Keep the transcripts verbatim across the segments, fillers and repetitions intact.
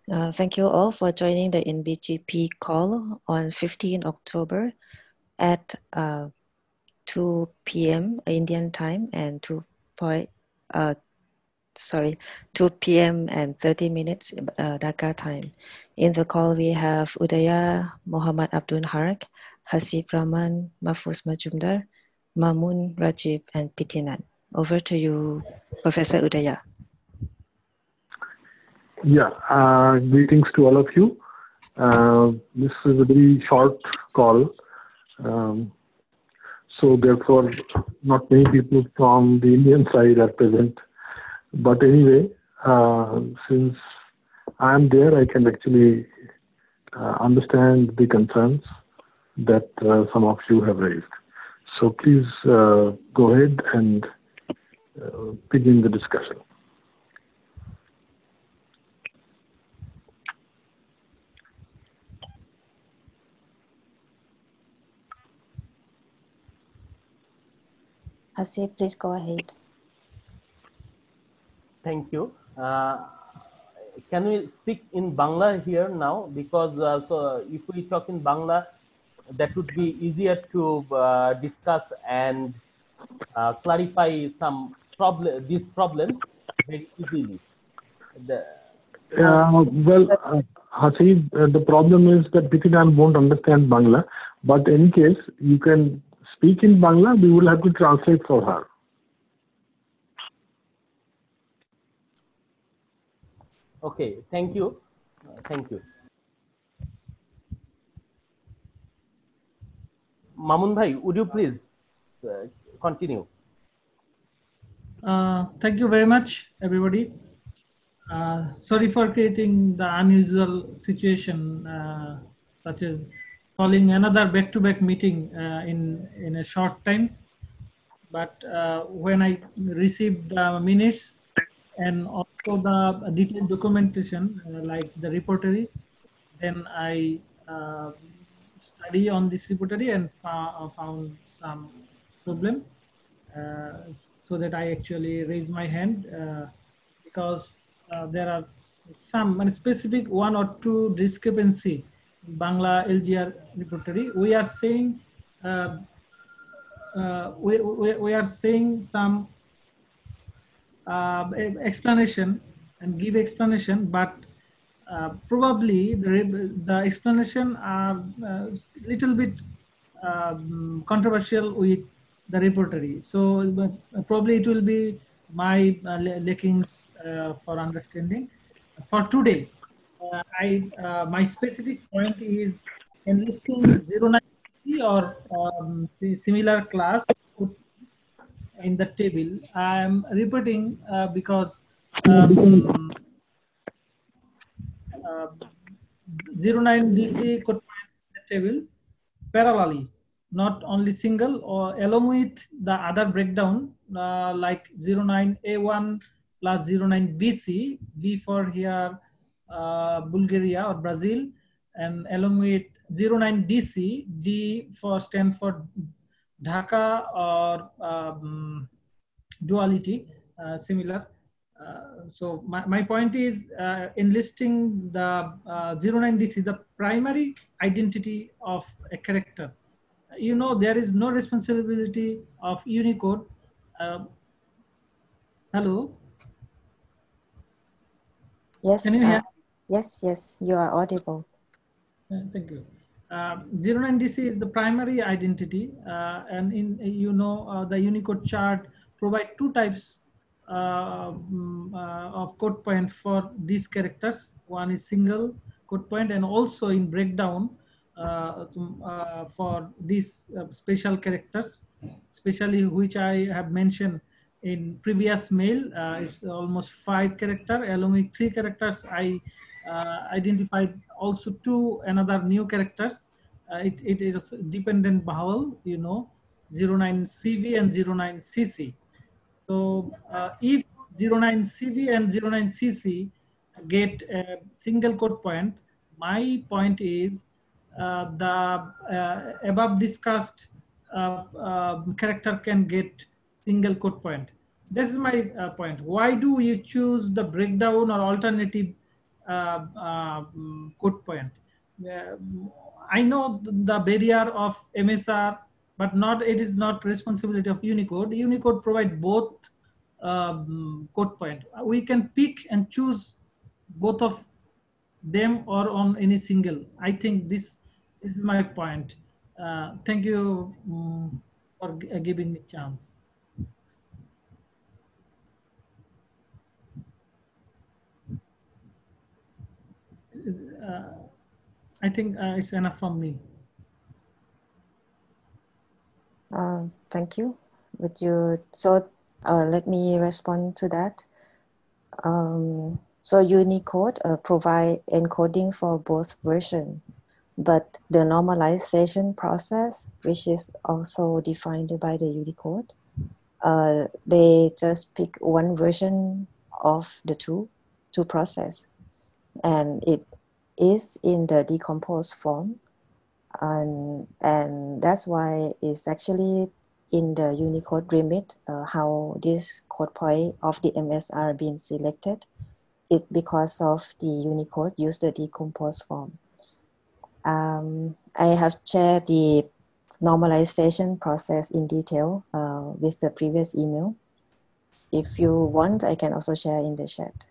Uh, thank you all for joining the N B G P call on fifteenth October at uh, two p m Indian time and two point, uh, sorry, two p m and thirty minutes uh, Dhaka time. In the call, we have Udaya, Muhammad Abdul Hark, Hasib Rahman, Mahfuz Majumdar, Mamun, Rajib, and Pitinan. Over to you, Professor Udaya. Yeah, uh, greetings to all of you. Uh, this is a very short call. Um, so therefore, not many people from the Indian side are present. But anyway, uh, since I'm there, I can actually uh, understand the concerns that uh, some of you have raised. So please uh, go ahead and uh, begin the discussion. Hasib, please go ahead. Thank you. Uh, can we speak in Bangla here now? Because uh, so if we talk in Bangla, that would be easier to uh, discuss and uh, clarify some problem, these problems very easily. The, Uh, well, uh, Hasib, uh, the problem is that Pitinan won't understand Bangla, but in case you can speak in Bangla, we will have to translate for her. Okay, thank you. Uh, thank you. Mamun Bhai, would you please uh, continue? Uh, thank you very much, everybody. Uh, sorry for creating the unusual situation, uh, such as calling another back-to-back meeting uh, in, in a short time. But uh, when I received the minutes and also the detailed documentation, uh, like the repertory, then I uh, study on this repertory and found some problem. Uh, so that I actually raise my hand uh, because uh, there are some and specific one or two discrepancy in Bangla L G R repertory. We are saying uh, uh, we, we, we are saying some uh, explanation and give explanation, but uh, probably the, the explanation are a uh, little bit um, controversial with the repertory. So uh, probably it will be my uh, lackings uh, for understanding. For today, uh, I uh, my specific point is enlisting zero nine or um, the similar class in the table. I am repeating uh, because um, uh, zero nine D C code point in the table parallelly, not only single or along with the other breakdown uh, like zero nine A one plus zero nine B C, B for here uh, Bulgaria or Brazil, and along with zero nine D C, D for stand for Dhaka or um, duality, uh, similar. Uh, so my, my point is uh, enlisting the uh, zero nine D C, the primary identity of a character. You know, there is no responsibility of Unicode. Uh, hello? Yes, Can you hear? uh, yes, yes, you are audible. Uh, thank you. Uh, zero nine D C is the primary identity, uh, and in you know uh, the Unicode chart provide two types uh, um, uh, of code point for these characters. One is single code point, and also in breakdown uh, to, uh, for these uh, special characters, especially which I have mentioned in previous mail. Uh, it's almost five character. Along with three characters, I uh, identified also two another new characters. Uh, it, it is dependent vowel, you know, zero nine C V and zero nine C C. So uh, if zero nine C V and zero nine C C get a single code point, my point is uh, the uh, above discussed uh, uh, character can get single code point. This is my uh, point. Why do you choose the breakdown or alternative uh, uh, code point. Uh, I know the barrier of M S R, but not it is not responsibility of Unicode. Unicode provide both um, code point. We can pick and choose both of them or on any single. I think this, this is my point. Uh, thank you um, for g- giving me chance. Uh, I think uh, it's enough from me. Uh, thank you. Would you, so uh, let me respond to that. Um, so Unicode uh, provide encoding for both versions, but the normalization process, which is also defined by the Unicode, uh, they just pick one version of the two to process, and it is in the decomposed form, and and that's why it's actually in the Unicode remit uh, how this code point of the M S R being selected. It's because of the Unicode use the decomposed form. Um, I have shared the normalization process in detail uh, with the previous email. If you want, I can also share in the chat.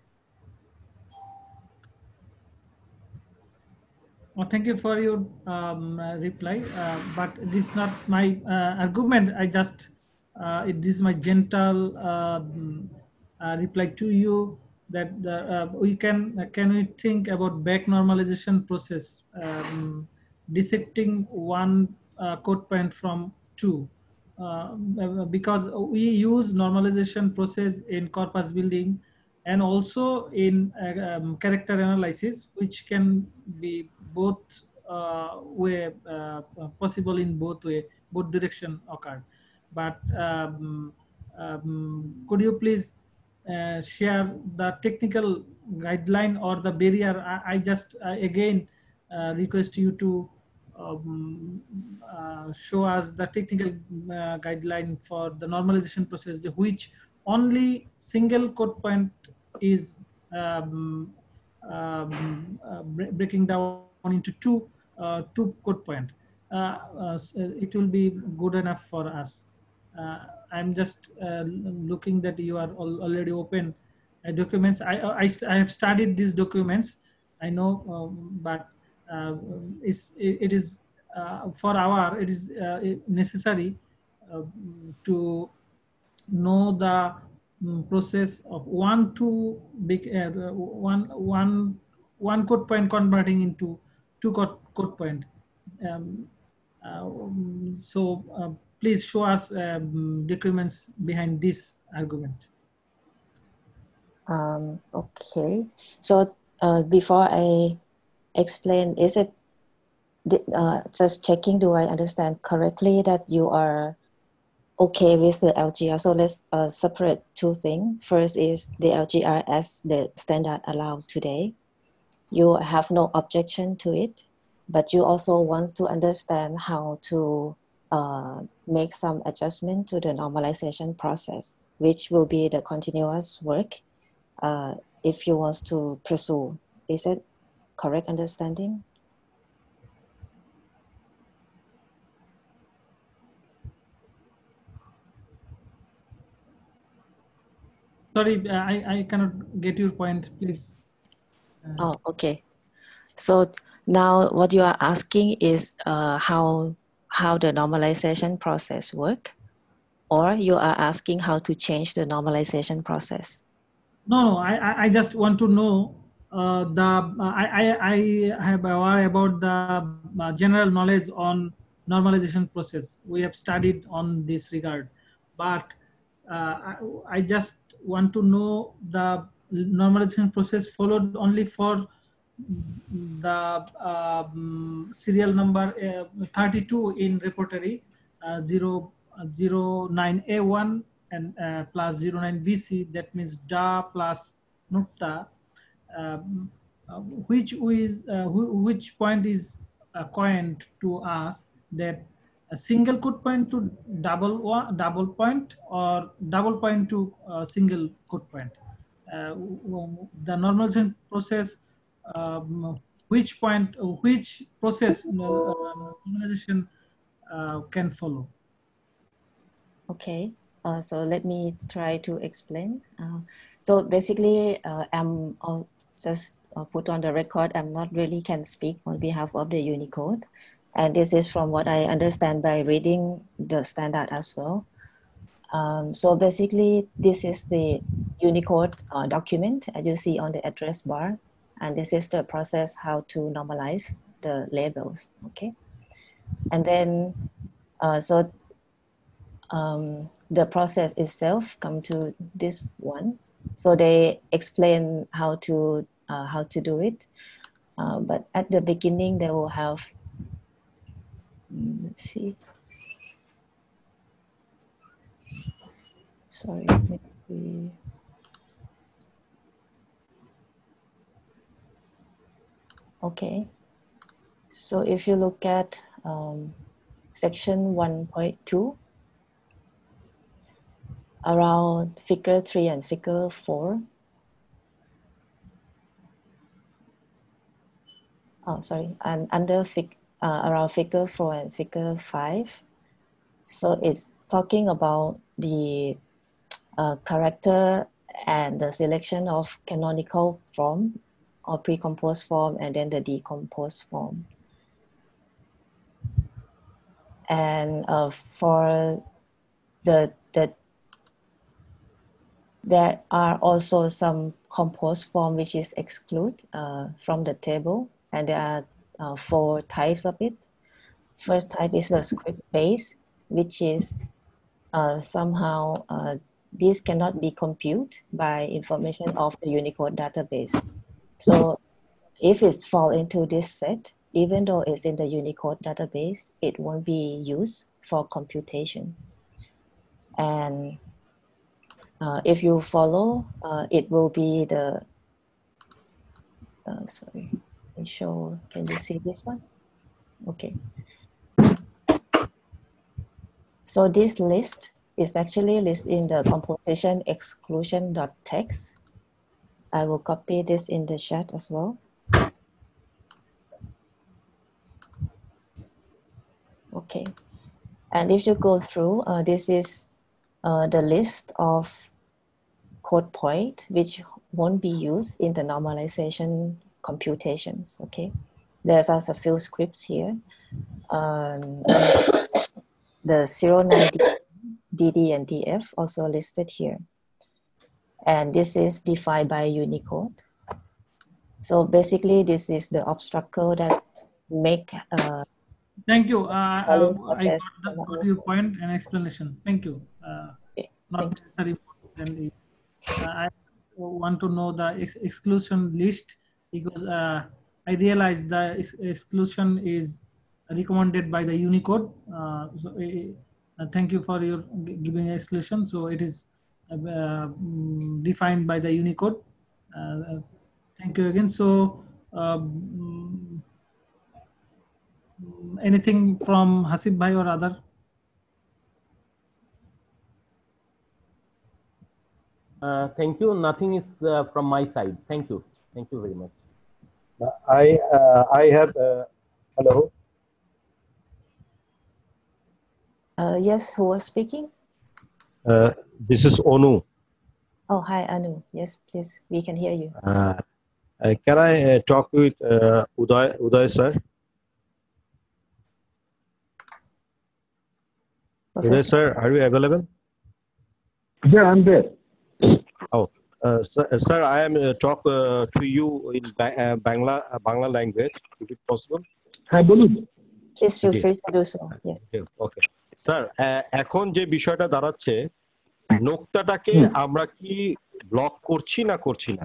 Well, thank you for your um, uh, reply, uh, but this is not my uh, argument. I just, uh, it is my gentle um, uh, reply to you that the, uh, we can, uh, can we think about back normalization process, um, dissecting one uh, code point from two. Uh, because we use normalization process in corpus building and also in uh, um, character analysis, which can be both uh, way uh, possible in both way, both direction occurred. But um, um, could you please uh, share the technical guideline or the barrier? I, I just uh, again uh, request you to um, uh, show us the technical uh, guideline for the normalization process, which only single code point is um, um, uh, breaking down into two uh, two code point. Uh, uh, it will be good enough for us. Uh, I'm just uh, looking that you are al already open uh, documents. I, I I have studied these documents. I know, um, but uh, it's, it, it is uh, for our it is uh, necessary uh, to know the um, process of one to big uh, one one one code point converting into two code, code point. Um, uh, so uh, please show us um, documents behind this argument. Um, okay, so uh, before I explain, is it uh, just checking, do I understand correctly that you are okay with the L G R? So let's uh, separate two things. First is the L G R as the standard allowed today. You have no objection to it, but you also want to understand how to uh, make some adjustment to the normalization process, which will be the continuous work uh, if you want to pursue. Is it correct understanding? Sorry, I, I cannot get your point, please. Uh, oh, okay. So now what you are asking is uh, how, how the normalization process work, or you are asking how to change the normalization process? No, no, I, I just want to know uh, the, uh, I, I, I have aware about the uh, general knowledge on normalization process. We have studied on this regard, but uh, I, I just want to know the normalization process followed only for the um, serial number uh, thirty-two in repertory uh, zero, uh, zero nine A one and uh, plus zero nine V C, that means da plus nukta, um, uh, which is uh, which point is uh, coined to us that a single code point to double one, double point, or double point to uh, single code point. Uh, the normalization process um, which point, which process uh, normalization uh, can follow. Okay, uh, so let me try to explain. Uh, so basically, uh, I'm I'll just uh, put on the record, I'm not really can speak on behalf of the Unicode. And this is from what I understand by reading the standard as well. Um, so basically, this is the Unicode uh, document, as you see on the address bar. And this is the process how to normalize the labels, okay? And then, uh, so um, the process itself come to this one. So they explain how to, uh, how to do it. Uh, but at the beginning, they will have, let's see. Sorry, maybe. Okay, so if you look at um, section one point two, around figure three and figure four. Oh, sorry, and under fig, uh, around figure four and figure five. So it's talking about the uh, character and the selection of canonical form or pre-composed form and then the decomposed form. And uh, for the, the, there are also some composed form which is excluded uh, from the table, and there are uh, four types of it. First type is the script base, which is uh, somehow uh, this cannot be computed by information of the Unicode database. So if it falls into this set, even though it's in the Unicode database, it won't be used for computation. And uh, if you follow, uh, it will be the, uh, sorry, let me show, can you see this one? Okay. So this list is actually listed in the composition exclusion.txt. I will copy this in the chat as well. Okay, and if you go through, uh, this is uh, the list of code point which won't be used in the normalization computations, okay? There's also a few scripts here. Um, the zero nine D D and D F also listed here. And this is defined by Unicode. So basically, this is the abstract code that make uh, Thank you. Uh, uh, I got, the, not got your point and explanation. Thank you. Uh, okay. not Thank necessary. For uh, I want to know the ex exclusion list because uh, I realize the ex exclusion is recommended by the Unicode. Uh, so, uh, thank you for your giving exclusion. So it is uh, defined by the Unicode. Uh, thank you again. So. Um, Anything from Hasib Bhai or other? Uh, thank you. Nothing is uh, from my side. Thank you. Thank you very much. Uh, I uh, I have uh, hello. Uh, yes, who was speaking? Uh, this is Onu. Oh, hi, Anu. Yes, please. We can hear you. Uh, uh, can I uh, talk with uh, Uday Uday sir? Professor? Uday sir, are you available? Yeah, I'm there. Oh, uh, sir, uh, sir, I am uh, talk uh, to you in ba uh, Bangla uh, Bangla language. Is it possible? হ্যাঁ বলুন। Please feel Okay. free to do so. Yes. Okay. Okay. Sir, uh, এখন যে বিষয়টা দাঁড়াচ্ছে নোক্তাটাকে আমরা কি block করছি না করছি না?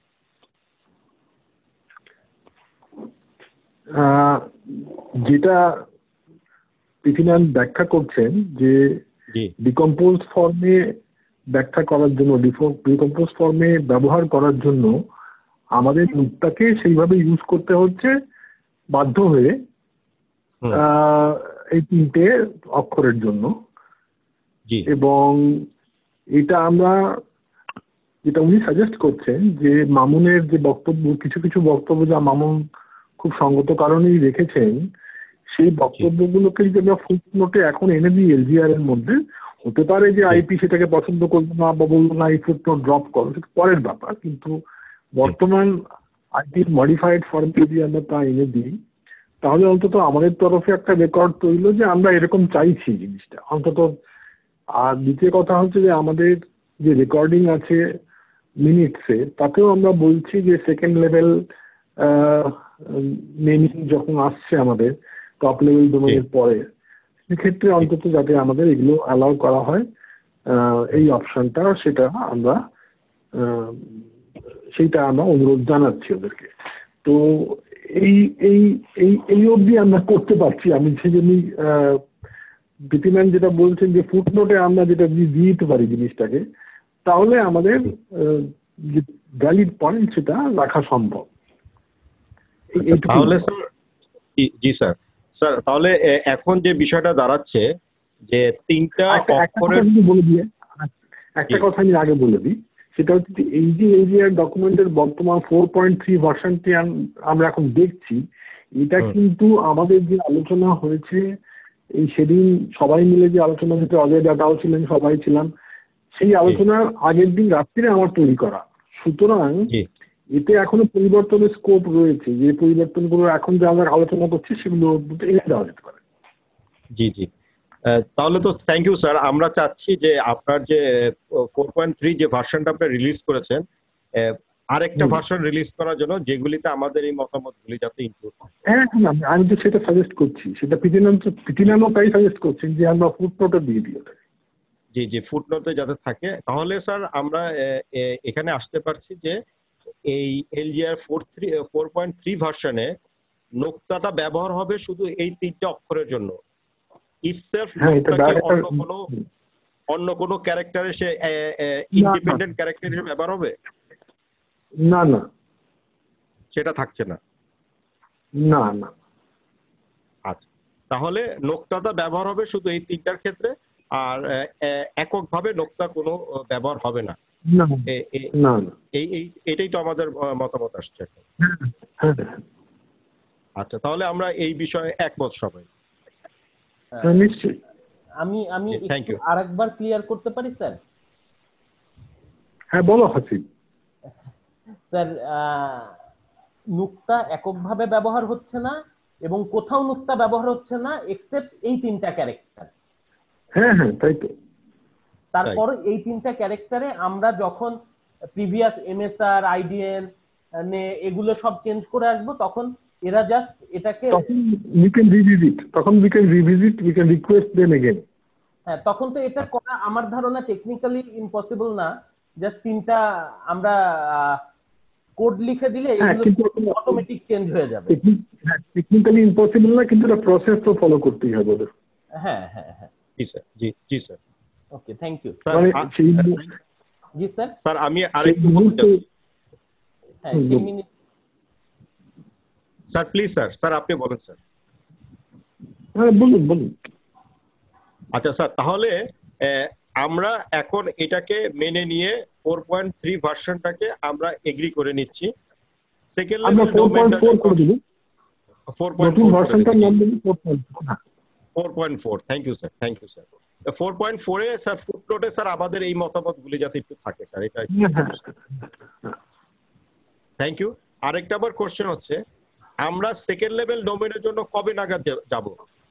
যেটা টিফিনান ব্যাখ্যা করছেন যে ডিকম্পোজ ফর্মে ব্যাখ্যা করার জন্য ডিকম্পোজ ফর্মে ব্যবহার করার জন্য আমাদের নোক্তাকে সেইভাবে ইউজ করতে হচ্ছে বাধ্য হয়ে এই তিনটে অক্ষরের জন্য। এবং এটা আমরা যেটা উনি সাজেস্ট করছেন যে মামুনের যে বক্তব্য, কিছু কিছু বক্তব্য যা মামুন খুব সঙ্গত কারণেই রেখেছেন, সেই বক্তব্যগুলোকে যদি আমরা ফুটনোটে এখন এনে দিই এলজিআর এর মধ্যে, হতে পারে যে আইপি সেটাকে পছন্দ করবে না বা বলবো না এই ফুটনোট ড্রপ করো, সেটা পরের ব্যাপার। কিন্তু বর্তমান আইপির মডিফাইড ফর্মে যদি আমরা তা এনে দিই, তাহলে অন্তত আমাদের তরফে একটা রেকর্ড তৈরি যে আমরা এরকম চাইছি জিনিসটা অন্তত। আর দ্বিতীয় কথা হচ্ছে যে আমাদের যে রেকর্ডিং আছে মিনিটসে, তাতেও আমরা বলছি যে সেকেন্ড লেভেল নেমিং যখন আসছে আমাদের টপ লেভেল ডোমেনের পরে, সেক্ষেত্রে অন্তত যাতে আমাদের এগুলো অ্যালাউ করা হয় এই অপশনটা, সেটা আমরা সেইটা আমরা অনুরোধ জানাচ্ছি ওদেরকে। তো এই এই এই এই অবধি আমরা করতে পারছি। আমি সেই জন্যই বিপিম্যান যেটা বলছেন যে ফুটনোটে আমরা যেটা দিয়ে দিতে পারি জিনিসটাকে, তাহলে আমাদের যে ভ্যালিড পয়েন্ট সেটা রাখা সম্ভব। তাহলে স্যার, জি স্যার, স্যার তাহলে এখন যে বিষয়টা দাঁড়াচ্ছে যে তিনটা অক্ষরের, বলে দিয়ে একটা কথা আমি আগে বলে দিই, সেটা হচ্ছে এই যে এলজিআর ডকুমেন্টের বর্তমান ফোর পয়েন্ট থ্রি ভার্সনটি আমরা এখন দেখছি, এটা কিন্তু আমাদের যে আলোচনা হয়েছে এই সেদিন সবাই মিলে যে আলোচনা হয়েছে, অজয় দাদাও ছিলেন, সবাই ছিলাম, সেই আলোচনার আগের দিন রাত্রিরে আমার তৈরি করা। সুতরাং এতে এখনো পরিবর্তনের স্কোপ রয়েছে, যে পরিবর্তনগুলো এখন যে আমরা আলোচনা করছি সেগুলো এনে দেওয়া যেতে পারে। জি জি, তাহলে তো থ্যাংক ইউ স্যার। আমরা চাচ্ছি যে আপনার যে ফোর পয়েন্ট থ্রি যে ভার্সনটা আপনি রিলিজ করেছেন, আরেকটা ভার্সন রিলিজ করার জন্য যেগুলিতে আমাদের এই মতামতগুলি যাতে ইনক্লুড থাকে। হ্যাঁ হ্যাঁ, আমি তো সেটা সাজেস্ট করছি, সেটা পিটিনান পিটিনানও তাই সাজেস্ট করছেন যে আমরা ফুটনোটে দিয়ে দিই। জি জি, ফুটনোটে যাতে থাকে। তাহলে স্যার আমরা এখানে আসতে পারছি যে এই LGR four three four point three ভার্সনে নোক্তাটা ব্যবহার হবে শুধু এই তিনটা অক্ষরের জন্য। ইটসেলফ নোক্তাকে অন্য কোনো অন্য কোনো ক্যারেক্টারে সে ইন্ডিপেন্ডেন্ট ক্যারেক্টার হিসেবে ব্যবহার হবে না? না, সেটা থাকছে না। না না। আচ্ছা, তাহলে নোক্তাটা ব্যবহার হবে শুধু এই তিনটার ক্ষেত্রে, আর এককভাবে নোক্তা কোনো ব্যবহার হবে না। না, এই এটাই তো আমাদের মতামত আসছে। আচ্ছা, তাহলে আমরা এই বিষয়ে একমত সবাই। নিশ্চয়ই। আমি আমি আরেকবার ক্লিয়ার করতে পারি স্যার? হ্যাঁ বলো হাসিব। স্যার, নুক্তা এককভাবে ব্যবহার হচ্ছে না এবং কোথাও নুক্তা ব্যবহার হচ্ছে না এক্সেপ্ট এই তিনটা ক্যারেক্টার। হ্যাঁ হ্যাঁ, তাই তো। তারপর এই তিনটা ক্যারেক্টারে আমরা যখন প্রিভিয়াস এমএসআর আইডিএন নে এগুলো সব চেঞ্জ করে আসবো, তখন এরা জাস্ট এটাকে তখন we can revisit তখন we can revisit we can request them again। হ্যাঁ, তখন তো এটা করা আমার ধারণা টেকনিক্যালি ইম্পসিবল না। জাস্ট তিনটা আমরা কোড লিখে দিলে এগুলো অটোমেটিক চেঞ্জ হয়ে যাবে। টেকনিক্যালি ইম্পসিবল না, কিন্তু এটা প্রসেস তো ফলো করতেই হবে ওদের। হ্যাঁ হ্যাঁ হ্যাঁ, জি স্যার। জি জি স্যার। ওকে, থ্যাংক ইউ জি স্যার। স্যার আমি আরেকটু বলতে চাচ্ছি। হ্যাঁ, সেই minute sir please sir sir আপনি বলেন স্যার। হ্যাঁ বলুন বলুন। আচ্ছা স্যার, তাহলে আমরা এখন এটাকে মেনে নিয়ে ফোর পয়েন্ট থ্রি ভার্সনটাকে আমরা এগ্রি করে নিচ্ছি। সেকেন্ড লেভেল ডোমেইনটা ফোর পয়েন্ট ফোর ভার্সনটার নাম দিন four point four. Thank you sir, thank you sir. Four point four এ স্যার ফুটনোটে স্যার আমাদের এই মতামতগুলি যাতে একটু থাকে স্যার, এটা থ্যাংক ইউ। আরেকটা আবার কোশ্চেন হচ্ছে, আমরা সেকেন্ড লেভেল ডোমেইনের জন্য কবে নাগাদ যাব?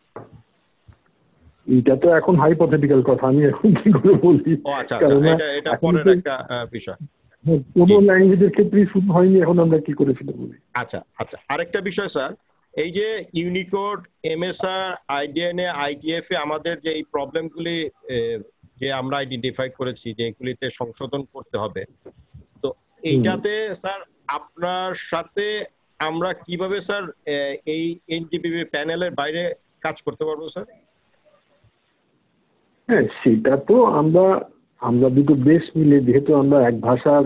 এটা তো এখন হাইপোথেটিক্যাল কথা, আমি এখন কি করে বলি। ও আচ্ছা আচ্ছা, এটা এটা পরের একটা বিষয়। কোন ল্যাঙ্গুয়েজের ক্ষেত্রেই শুরু হয়নি, এখন আমরা কি করে সেটা বলি। আচ্ছা আচ্ছা, আরেকটা বিষয় স্যার, এই যে ইউনিকোড, এমএসআর, আইডিএনএ, আইটিএফ এ আমাদের যে এই প্রবলেমগুলি যে আমরা আইডেন্টিফাই করেছি যে এগুলিতে সংশোধন করতে হবে, তো এইটাতে স্যার আপনার সাথে আমরা কিভাবে স্যার এই এনজিপিপি প্যানেলের বাইরে কাজ করতে পারবো স্যার? হ্যাঁ, সেটা তো আমরা আমরা দুটো দেশ মিলে, যেহেতু আমরা এক ভাষার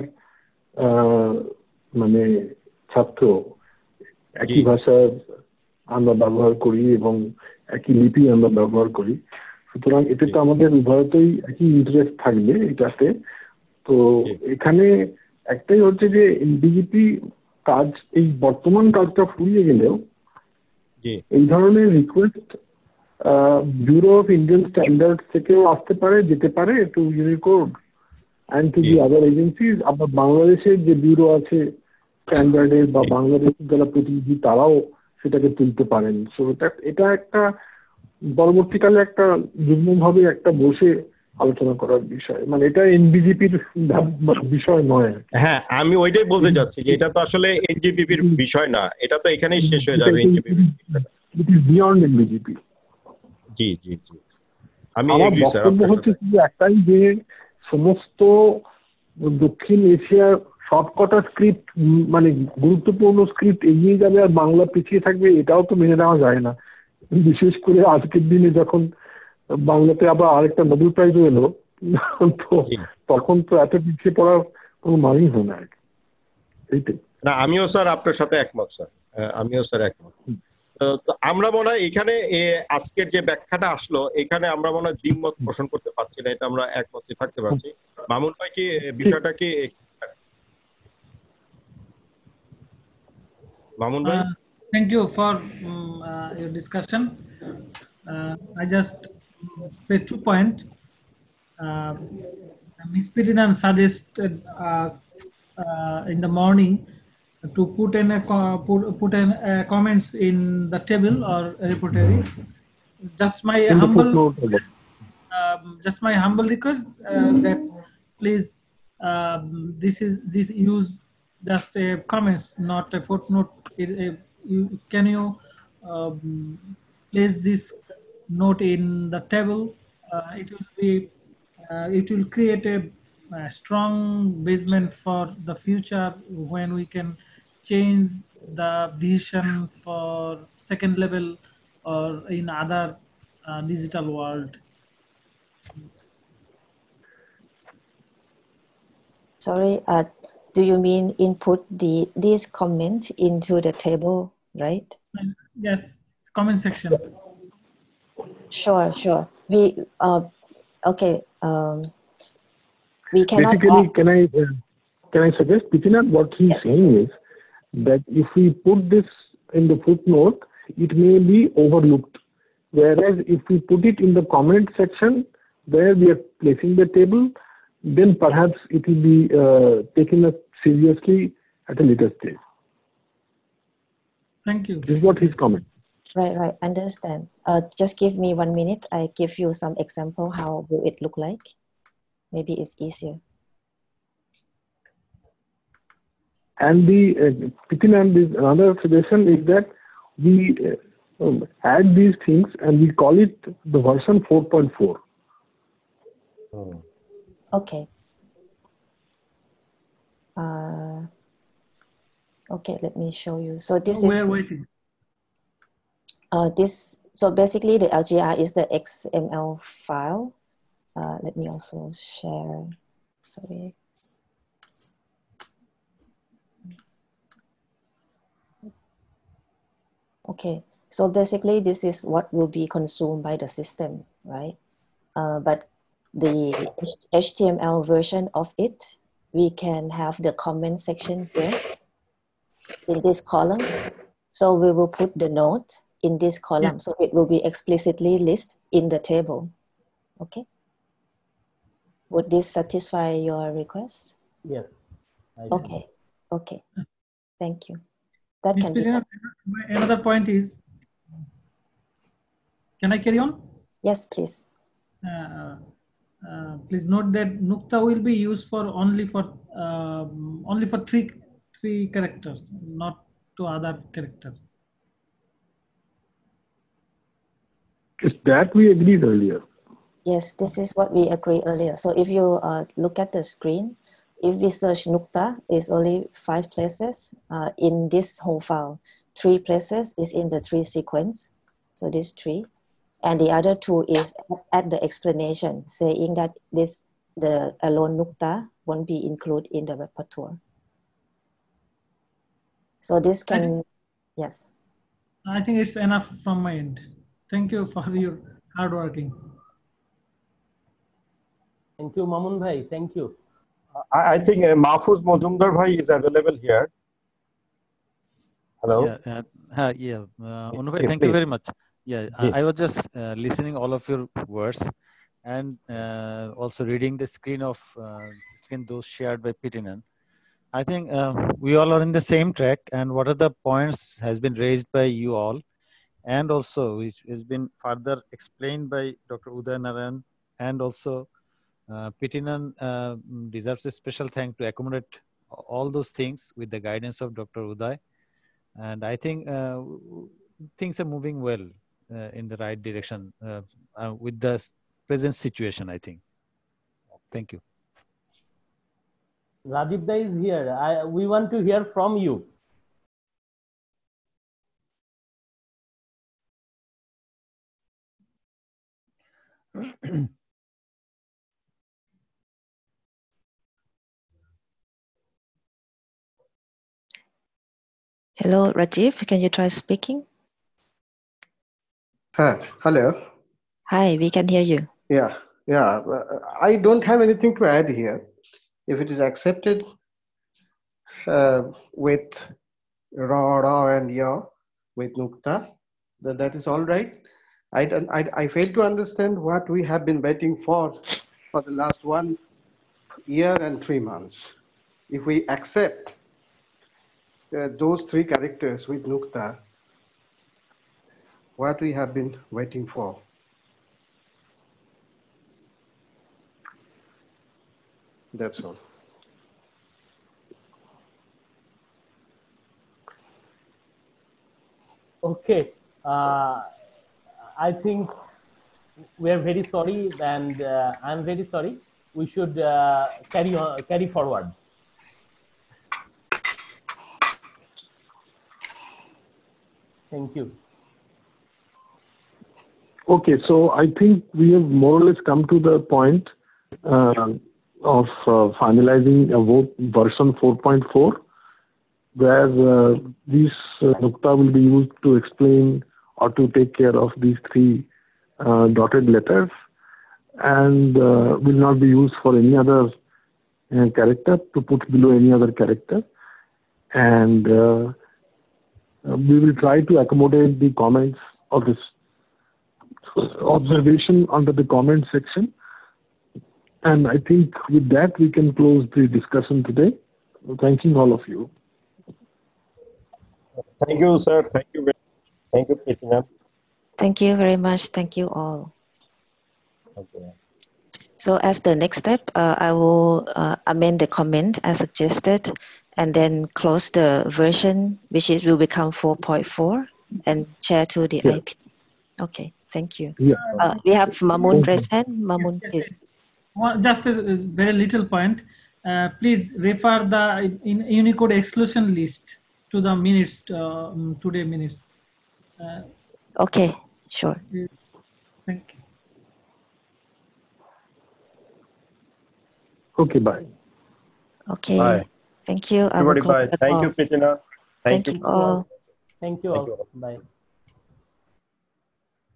মানে ছাত্র, একই ভাষার আমরা ব্যবহার করি এবং একই লিপি আমরা ব্যবহার করি, সুতরাং এতে তো আমাদের উভয়তেই একই ইন্টারেস্ট থাকবে এটাতে। তো এখানে একটাই হচ্ছে যে বিজেপি কাজ এই বর্তমান কাজটা ফুরিয়ে গেলেও এই ধরনের request Bureau of Indian Standard থেকেও আসতে পারে, যেতে পারে to Unicode and to the other agencies. আবার বাংলাদেশের যে ব্যুরো আছে স্ট্যান্ডার্ডের বা বাংলাদেশের যারা প্রতিনিধি তারাও সেটাকে তুলতে পারেন। সো এটা এটা একটা পরবর্তীকালে একটা যুগ্মভাবে একটা বসে আলোচনা করার বিষয়, মানে এটা এনবিজিপির বিষয় নয়। হ্যাঁ, আমি ওইটাই বলতে চাচ্ছি যে এটা তো আসলে এনজিপিপির বিষয় না, এটা তো এখানেই শেষ হয়ে যাবে। It is beyond এনবিজিপি। জি জি জি, আমি আমার এগ্রি স্যার। বক্তব্য হচ্ছে শুধু একটাই যে সমস্ত দক্ষিণ এশিয়ার সবকটা স্ক্রিপ্ট মানে গুরুত্বপূর্ণ স্ক্রিপ্ট এগিয়ে যাবে আর বাংলা পিছিয়ে থাকবে, এটাও তো মেনে নেওয়া যায় না। বিশেষ করে আজকের দিনে যখন বাংলাতে আবার আরেকটা নোবেল প্রাইজ এলো, তো তখন তো এত পিছিয়ে পড়ার কোনো মানেই হয় না। এইটাই না, আমিও স্যার আপনার সাথে একমত স্যার, আমিও স্যার একমত। তো আমরা মনে হয় এখানে আজকের যে ব্যাখ্যাটা আসলো, এখানে আমরা মনে হয় দ্বিমত পোষণ করতে পারছি না, এটা আমরা একমতে থাকতে পারছি। মামুন ভাই কি বিষয়টা কি? মামুন ভাই, thank you for um, uh, your discussion. uh, I just say two points. uh, Miz Pitinan suggested us uh, in the morning to put in a put, put in a comments in the table or repertory. Just my in humble um, just my humble request uh, that please um, this is this use just a comments, not a footnote. It, a, you, can you um, place this note in the table? Uh, it will be uh, it will create a, a strong basement for the future when we can change the vision for second level or in other uh, digital world. Sorry, uh, do you mean input the this comment into the table, right? Yes, comment section. Sure, sure. We uh, okay. Um, we cannot. Basically, add... can I uh, can I suggest, Pitinan, what he's yes, saying yes. is that if we put this in the footnote, it may be overlooked. Whereas if we put it in the comment section where we are placing the table, then perhaps it will be uh, taken up seriously at a later stage. Thank you. This is what his comment. Right, right. Understand. Uh, just give me one minute. I give you some example. How will it look like? Maybe it's easier. And the uh, Pitinan, another suggestion is that we uh, um, add these things and we call it the version four point four. Oh. Okay. Uh, okay, let me show you. So this We're is waiting. Uh, this. So basically, the L G R is the X M L file. Uh, let me also share. Sorry. Okay. So basically, this is what will be consumed by the system, right? Uh, but the H T M L version of it, we can have the comment section here in this column. So we will put the note in this column. Yeah. So it will be explicitly listed in the table. Okay. Would this satisfy your request? Yes. Okay. Okay. Thank you. That Miz can Pitinan, be. Another point is, can I carry on? Yes, please. Uh, uh, please note that Nukta will be used for only for um, only for three three characters, not to other characters. That we agreed earlier. Yes, this is what we agreed earlier. So if you uh, look at the screen, if we search Nukta, it's only five places uh, in this whole file. Three places is in the three sequence. So this three. And the other two is at the explanation, saying that this the alone Nukta won't be included in the repertoire. So this can, I think, yes. I think it's enough from my end. Thank you for your hard working. Thank you, Mamun Bhai. Thank you. I, I think uh, Mahfuz Mojumdar bhai is available here. Hello. Yeah, uh, uh, yeah. Uh, Anu bhai, Yeah, thank please. you very much. Yeah, I, Yeah. I was just uh, listening all of your words, and uh, also reading the screen of uh, screen those shared by Pitinan. I think um, we all are in the same track, and what are the points has been raised by you all, and also which has been further explained by Doctor Uday Narayan, and also uh, Pitinan uh, deserves a special thank to accommodate all those things with the guidance of Doctor Uday. And I think uh, things are moving well uh, in the right direction uh, uh, with the present situation, I think. Thank you. Rajiv Dai is here. I, we want to hear from you. Hello, Rajiv. Can you try speaking? Huh. Hello. Hi, we can hear you. Yeah, yeah. uh, I don't have anything to add here. If it is accepted uh, with Ra, Ra and Ya, with Nukta, then that is all right. I, don't- I, I fail to understand what we have been waiting for for the last one year and three months. If we accept uh, those three characters with Nukta, what we have been waiting for. That's all. Okay. Uh, I think we are very sorry, and uh, I'm very sorry. We should uh, carry on, carry forward. Thank you. Okay, so I think we have more or less come to the point uh, of uh, finalizing a vote version four point four, where uh, these uh, Nukta will be used to explain or to take care of these three uh, dotted letters, and uh, will not be used for any other uh, character, to put below any other character. And uh, we will try to accommodate the comments of this observation under the comment section. And I think with that, we can close the discussion today. Thanking all of you. Thank you, sir. Thank you. very much. Thank you, Pitinan. Thank you very much. Thank you all. Okay. So as the next step, uh, I will uh, amend the comment as suggested, and then close the version, which it will become four point four, and share to the Yeah. I P. Okay, thank you. Yeah. Uh, we have Mamun Thank you. present. Mamun, Yes, please. One- Just a, a very little point. Uh, please refer the in Unicode exclusion list to the minutes, uh, um, today minutes. Uh, Okay, sure. thank you. Okay, bye. Okay, Bye. thank you. I will Everybody, close bye. the Thank call. you, Pitinan. Thank Thank you. you all. Thank you Thank all. you all. Bye.